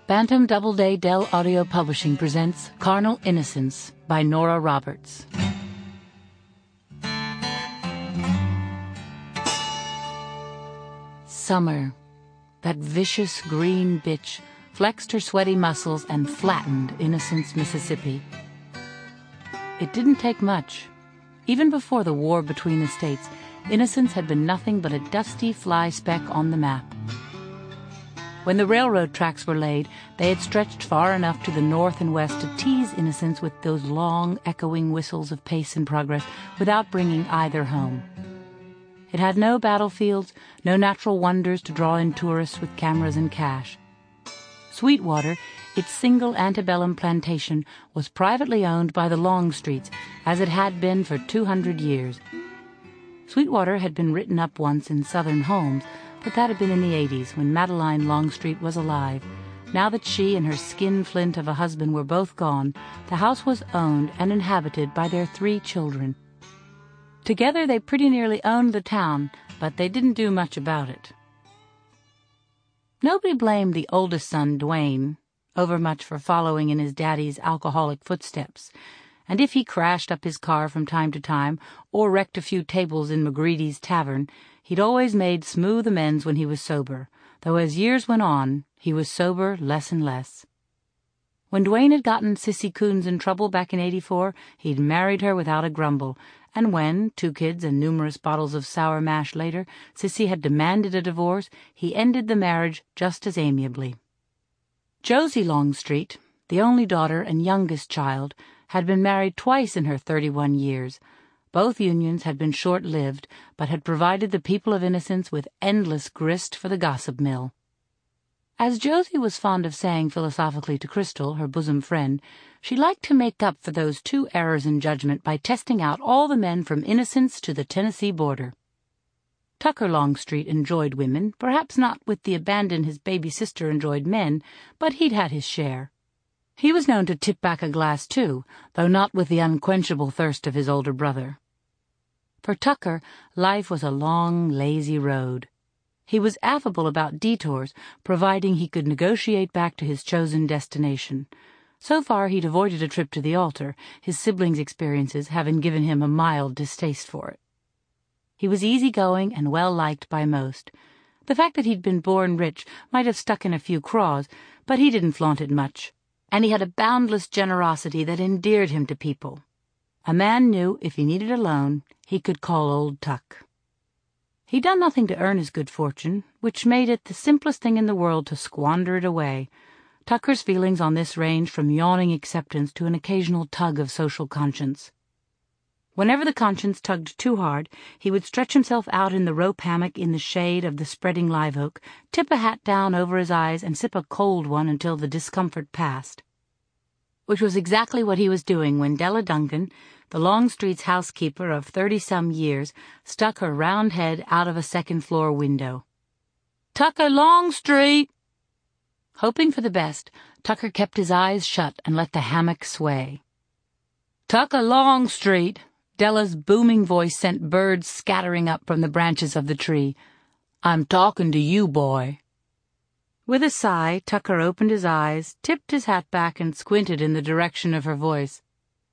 Bantam Doubleday Dell Audio Publishing presents Carnal Innocence by Nora Roberts. Summer, that vicious green bitch, flexed her sweaty muscles and flattened Innocence, Mississippi. It didn't take much. Even before the war between the states, Innocence had been nothing but a dusty fly speck on the map. When the railroad tracks were laid, they had stretched far enough to the north and west to tease Innocence with those long, echoing whistles of pace and progress without bringing either home. It had no battlefields, no natural wonders to draw in tourists with cameras and cash. Sweetwater, its single antebellum plantation, was privately owned by the Longstreets, as it had been for 200 years. Sweetwater had been written up once in Southern Homes, but that had been in the 80s, when Madeline Longstreet was alive. Now that she and her skin-flint of a husband were both gone, the house was owned and inhabited by their 3 children. Together they pretty nearly owned the town, but they didn't do much about it. Nobody blamed the oldest son, Dwayne, overmuch for following in his daddy's alcoholic footsteps, and if he crashed up his car from time to time, or wrecked a few tables in McGreedy's tavern, he'd always made smooth amends when he was sober, though as years went on, he was sober less and less. When Dwayne had gotten Sissy Coons in trouble back in '84, he'd married her without a grumble, and when, 2 kids and numerous bottles of sour mash later, Sissy had demanded a divorce, he ended the marriage just as amiably. Josie Longstreet, the only daughter and youngest child, had been married twice in her 31 years. Both unions had been short-lived, but had provided the people of Innocence with endless grist for the gossip mill. As Josie was fond of saying philosophically to Crystal, her bosom friend, she liked to make up for those 2 errors in judgment by testing out all the men from Innocence to the Tennessee border. Tucker Longstreet enjoyed women, perhaps not with the abandon his baby sister enjoyed men, but he'd had his share. He was known to tip back a glass, too, though not with the unquenchable thirst of his older brother. For Tucker, life was a long, lazy road. He was affable about detours, providing he could negotiate back to his chosen destination. So far he'd avoided a trip to the altar, his siblings' experiences having given him a mild distaste for it. He was easygoing and well-liked by most. The fact that he'd been born rich might have stuck in a few craws, but he didn't flaunt it much. And he had a boundless generosity that endeared him to people. A man knew if he needed a loan, he could call old Tuck. He'd done nothing to earn his good fortune, which made it the simplest thing in the world to squander it away. Tucker's feelings on this ranged from yawning acceptance to an occasional tug of social conscience. Whenever the conscience tugged too hard, he would stretch himself out in the rope hammock in the shade of the spreading live oak, tip a hat down over his eyes, and sip a cold one until the discomfort passed. Which was exactly what he was doing when Della Duncan, the Longstreet's housekeeper of 30-some years, stuck her round head out of a second-floor window. "Tucker Longstreet!" Hoping for the best, Tucker kept his eyes shut and let the hammock sway. "Tucker Longstreet!" Della's booming voice sent birds scattering up from the branches of the tree. "I'm talking to you, boy." With a sigh, Tucker opened his eyes, tipped his hat back, and squinted in the direction of her voice.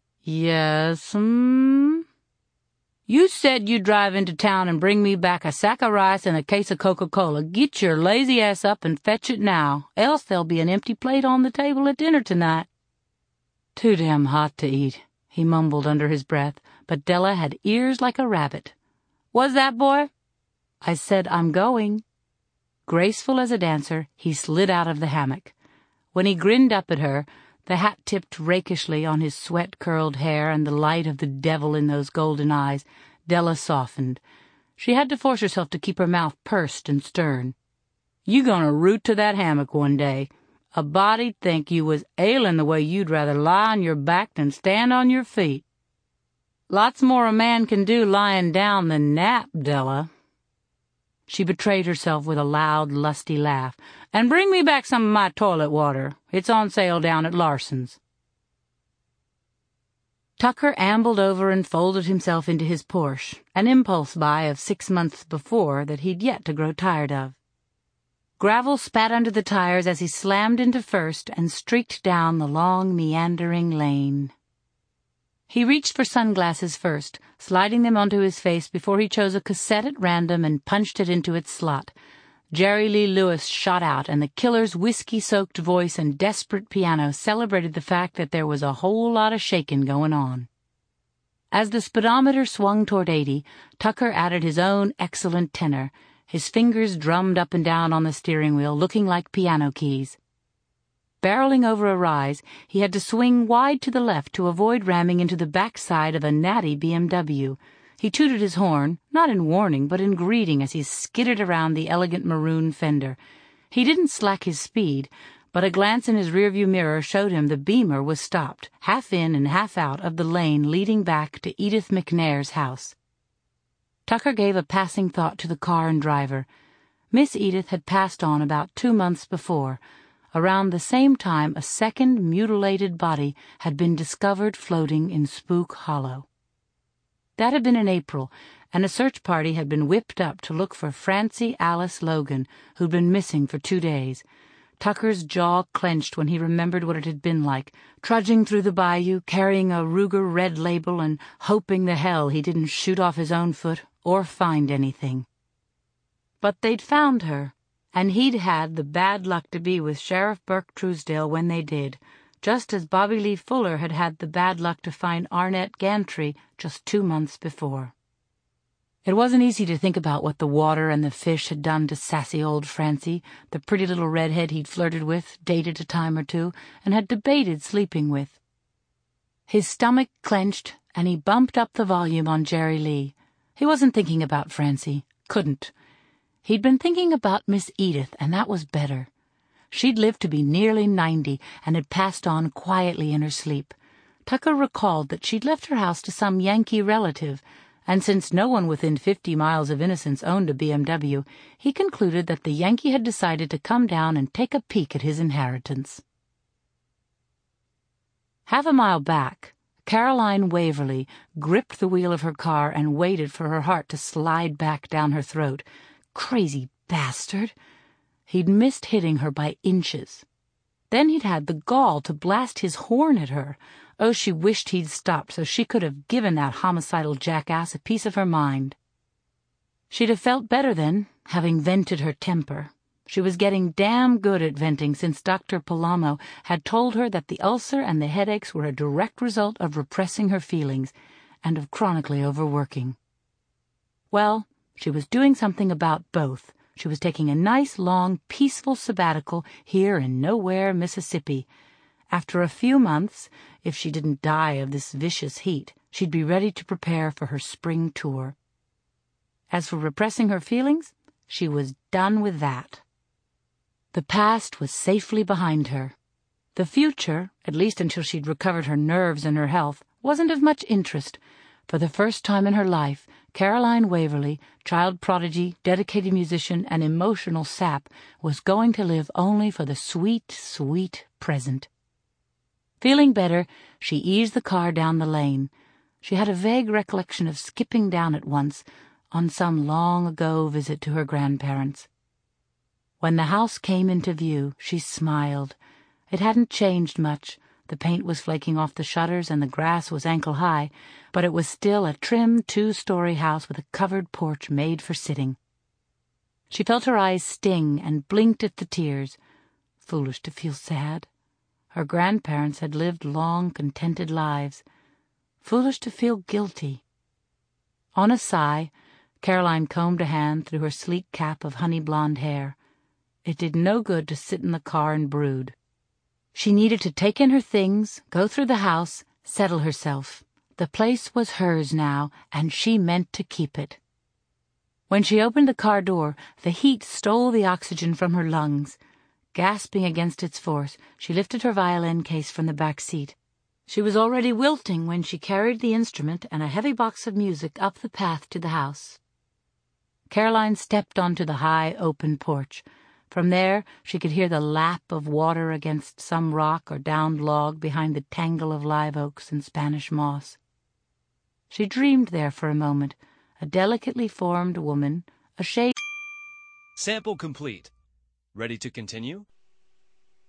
"Yes, You said you'd drive into town and bring me back a sack of rice and a case of Coca-Cola. Get your lazy ass up and fetch it now, else there'll be an empty plate on the table at dinner tonight." "Too damn hot to eat," he mumbled under his breath, but Della had ears like a rabbit. "What's that, boy?" "I said I'm going." Graceful as a dancer, he slid out of the hammock. When he grinned up at her, the hat tipped rakishly on his sweat-curled hair and the light of the devil in those golden eyes, Della softened. She had to force herself to keep her mouth pursed and stern. "You gonna root to that hammock one day. A body'd think you was ailin' the way you'd rather lie on your back than stand on your feet. Lots more a man can do lying down than nap, Della." She betrayed herself with a loud, lusty laugh. "And bring me back some of my toilet water. It's on sale down at Larson's." Tucker ambled over and folded himself into his Porsche, an impulse buy of 6 months before that he'd yet to grow tired of. Gravel spat under the tires as he slammed into first and streaked down the long, meandering lane. He reached for sunglasses first, sliding them onto his face before he chose a cassette at random and punched it into its slot. Jerry Lee Lewis shot out, and the killer's whiskey-soaked voice and desperate piano celebrated the fact that there was a whole lot of shaking going on. As the speedometer swung toward 80, Tucker added his own excellent tenor. His fingers drummed up and down on the steering wheel, looking like piano keys. Barreling over a rise, he had to swing wide to the left to avoid ramming into the backside of a natty BMW. He tooted his horn, not in warning, but in greeting as he skidded around the elegant maroon fender. He didn't slack his speed, but a glance in his rearview mirror showed him the Beamer was stopped, half in and half out of the lane leading back to Edith McNair's house. Tucker gave a passing thought to the car and driver. Miss Edith had passed on about 2 months before. Around the same time, a second mutilated body had been discovered floating in Spook Hollow. That had been in April, and a search party had been whipped up to look for Francie Alice Logan, who'd been missing for 2 days. Tucker's jaw clenched when he remembered what it had been like, trudging through the bayou, carrying a Ruger red label and hoping the hell he didn't shoot off his own foot or find anything. But they'd found her, and he'd had the bad luck to be with Sheriff Burke Truesdale when they did, just as Bobby Lee Fuller had had the bad luck to find Arnett Gantry just 2 months before. It wasn't easy to think about what the water and the fish had done to sassy old Francie, the pretty little redhead he'd flirted with, dated a time or two, and had debated sleeping with. His stomach clenched, and he bumped up the volume on Jerry Lee. He wasn't thinking about Francie. Couldn't. He'd been thinking about Miss Edith, and that was better. She'd lived to be nearly 90 and had passed on quietly in her sleep. Tucker recalled that she'd left her house to some Yankee relative, and since no one within 50 miles of Innocence owned a BMW, he concluded that the Yankee had decided to come down and take a peek at his inheritance. Half a mile back, Caroline Waverly gripped the wheel of her car and waited for her heart to slide back down her throat. Crazy bastard! He'd missed hitting her by inches. Then he'd had the gall to blast his horn at her. Oh, she wished he'd stopped so she could have given that homicidal jackass a piece of her mind. She'd have felt better then, having vented her temper. She was getting damn good at venting since Dr. Palamo had told her that the ulcer and the headaches were a direct result of repressing her feelings and of chronically overworking. Well, she was doing something about both. She was taking a nice, long, peaceful sabbatical here in Nowhere, Mississippi. After a few months, if she didn't die of this vicious heat, she'd be ready to prepare for her spring tour. As for repressing her feelings, she was done with that. The past was safely behind her. The future, at least until she'd recovered her nerves and her health, wasn't of much interest. For the first time in her life, Caroline Waverly, child prodigy, dedicated musician, and emotional sap, was going to live only for the sweet, sweet present. Feeling better, she eased the car down the lane. She had a vague recollection of skipping down it once, on some long-ago visit to her grandparents. When the house came into view, she smiled. It hadn't changed much. The paint was flaking off the shutters and the grass was ankle-high, but it was still a trim 2-story house with a covered porch made for sitting. She felt her eyes sting and blinked at the tears. Foolish to feel sad. Her grandparents had lived long, contented lives. Foolish to feel guilty. On a sigh, Caroline combed a hand through her sleek cap of honey-blonde hair. It did no good to sit in the car and brood. She needed to take in her things, go through the house, settle herself. The place was hers now, and she meant to keep it. When she opened the car door, the heat stole the oxygen from her lungs. Gasping against its force, she lifted her violin case from the back seat. She was already wilting when she carried the instrument and a heavy box of music up the path to the house. Caroline stepped onto the high, open porch. From there, she could hear the lap of water against some rock or downed log behind the tangle of live oaks and Spanish moss. She dreamed there for a moment, a delicately formed woman, a shade. Sample complete. Ready to continue?